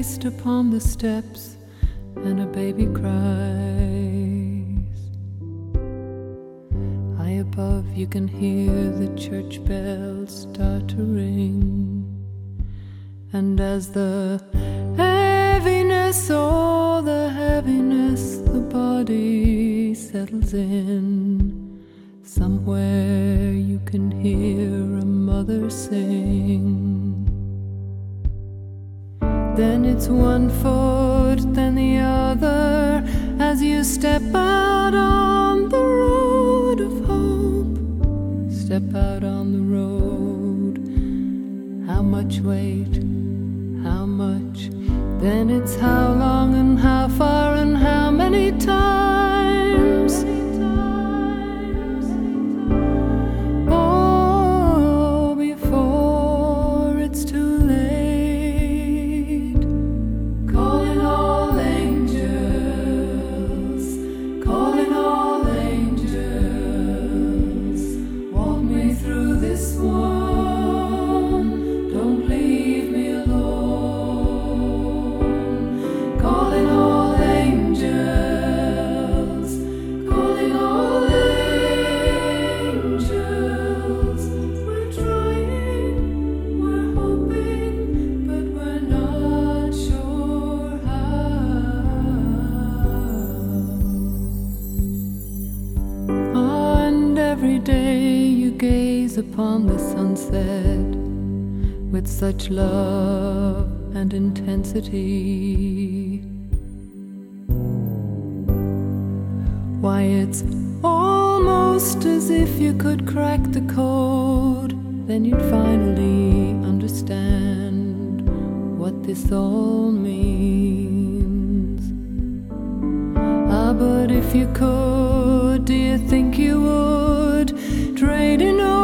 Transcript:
placed upon the steps and a baby cries. High above you can hear the church bells start to ring, and as the heaviness, oh the heaviness, the body settles in, somewhere you can hear a mother sing. Then it's one foot, then the other, as you step out on the road of hope. Step out on the road. How much weight? How much? Then it's how long and how far and how many times. Oh, before it's too late. Calling all angels, calling all angels. Walk me through this one, don't leave me alone. Calling all angels, calling all angels. We're trying, we're hoping, but we're not sure how. And every day you gaze upon the sunset with such love and intensity. Why, it's almost as if you could crack the code, then you'd finally understand what this all means. Ah, but if you could, do you think you would trade in all